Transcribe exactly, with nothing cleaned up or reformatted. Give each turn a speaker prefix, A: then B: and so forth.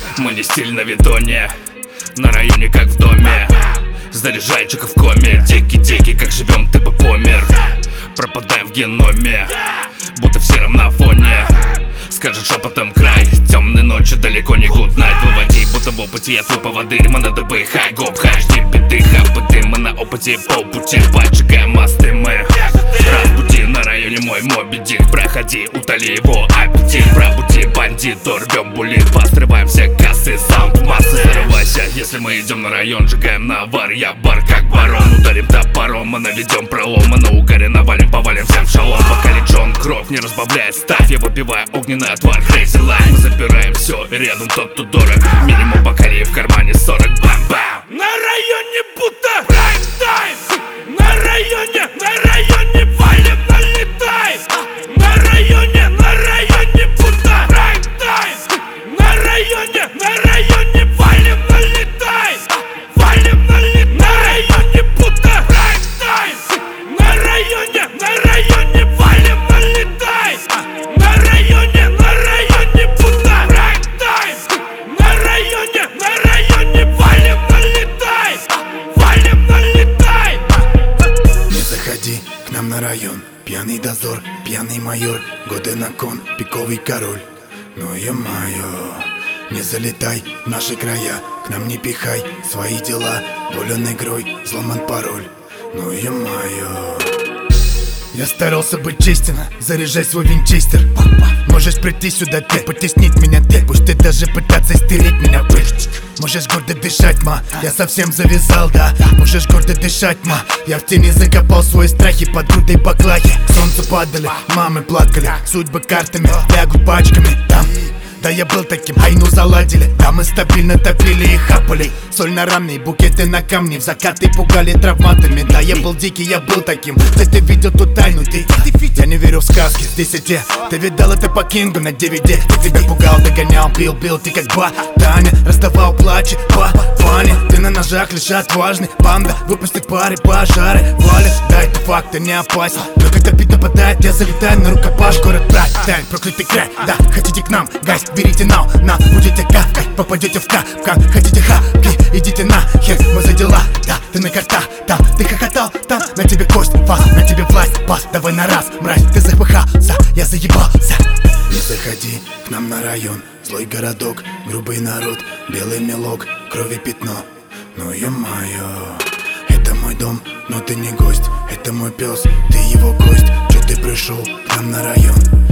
A: Мы не стиль на видоне, на районе как в доме. Заряжайчика в коме, теки-теки, как живем, ты бы помер. Пропадаем в геноме, будто в сером на фоне. Скажет шепотом край, темной ночи далеко не гуднайт. Выводи, будто в опыте я твой поводырь. Мы на ДБ, хай, гоп, хай, жди беды, хапыты. Мы на опыте полпути, поджигаем мосты мы. Разбуди, на районе мой Моби Дик. Проходи, утоли его аппетит. Пробуди, бандит, рвем булит. Постреваем все кассы, саунд массы. Зарывайся, если мы идем на район. Сжигаем навар, я бар как барон. Ударим топором, мы наведем пролом. Мы на угаре навалим, повалим всем в шалом. Пока лечон, кровь не разбавляет ставь. Я выпиваю огненный отвар, crazy life. Мы забираем все, рядом тот, кто дорог. Минимум бакарей в кармане сорок, бам-бам.
B: На районе будто прайм-тайм. На районе, на районе валим, налетай. На районе, на районе будто прайм-тайм. На районе, на районе валим, налетай. Валим, налетай. На районе будто прайм-тайм. На районе, на районе валим, налетай. На районе, на районе будто прайм-тайм. На районе, на районе валим, налетай. Валим, налетай.
C: Не заходи к нам на район. Пьяный дозор, пьяный майор. Годы на кон, пиковый король. Ну ё-моё, не залетай в наши края. К нам не пихай свои дела. Болен игрой, взломан пароль. Ну ё-моё. Я старался быть честен, заряжай свой винчестер. Можешь прийти сюда ты, потеснить меня ты. Пусть ты даже пытаться стереть меня прежде. Можешь гордо дышать, ма, я совсем завязал, да. Можешь гордо дышать, ма, я в тени закопал свои страхи под грудой баклахи. К солнцу падали, мамы плакали, судьбы картами, лягут пачками там. Да я был таким, айну заладили. Да мы стабильно топили и хапали. Соль на раме, букеты на камне. В закаты пугали травматами. Да я был дикий, я был таким. Ты, ты видел ту тайну, ты, я не верю в сказки с десяти. Ты видал это по кингу на дивиди. Ты тебя пугал, догонял, бил, бил. Ты как ба, Таня, раздавал плачи по фане. Ты на ножах лишь отважный. Банда выпустит пары, пожары валят. Да это факт, ты не опасен. Но когда бит нападает, я залетаю на рукопашку. Город брать, тайн, проклятый край. Да, хотите к нам, гайс, берите нау, на, будете капкать, попадете в капкан. Хотите хапки, идите на хер, мы за дела. Да, ты на картах, там, ты хохотал, там, на тебе кость, фас, на тебе власть, пас, давай на раз, мразь, ты запыхался, я заебался. Не заходи к нам на район, злой городок, грубый народ, белый мелок, крови пятно. Ну ё-моё, это мой дом, но ты не гость, это мой пес, ты его гость. Чё ты пришел к нам на район?